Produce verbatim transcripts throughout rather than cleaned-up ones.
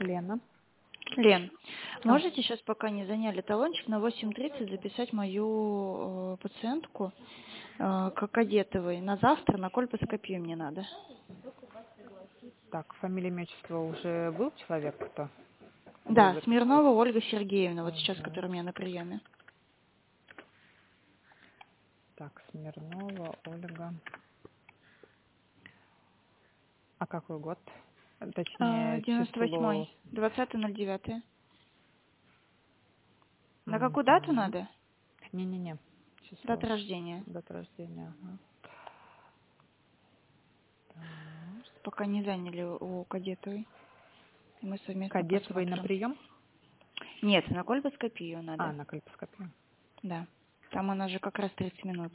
Лена. Лен, А. можете сейчас, пока не заняли талончик, на восемь тридцать записать мою э, пациентку э, к Кадетовой на завтра на кольпоскопию мне надо. Так, фамилия, имя, отчество уже был человек кто? Да, Был Смирнова Ольга Сергеевна, вот сейчас, Угу. которая у меня на приеме. Так, Смирнова Ольга. А какой год? Точнее, девяносто число. восьмой, двадцатое ноль девятое. На какую дату Угу. надо? Не-не-не. Число. Дата рождения. Дата рождения. Ага. Так. Пока не заняли у Кадетовой. И мы совместно Кадетовой на посмотрим. прием? Нет, на кольпоскопию А, надо. на кольпоскопию. Да. Там она же как раз тридцать минут.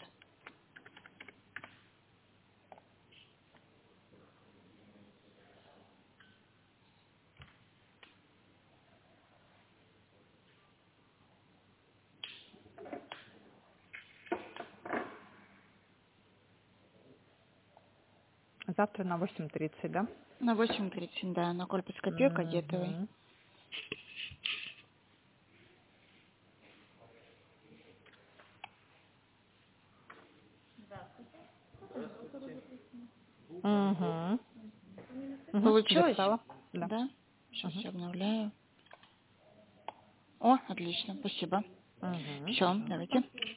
Завтра на восемь тридцать, да? На восемь тридцать, да, на кольпоскопию Кадетовой. Угу. Угу. Угу. Получилось? Записала? Да. Да. Сейчас Угу. я обновляю. О, отлично, спасибо. Угу. Все, давайте.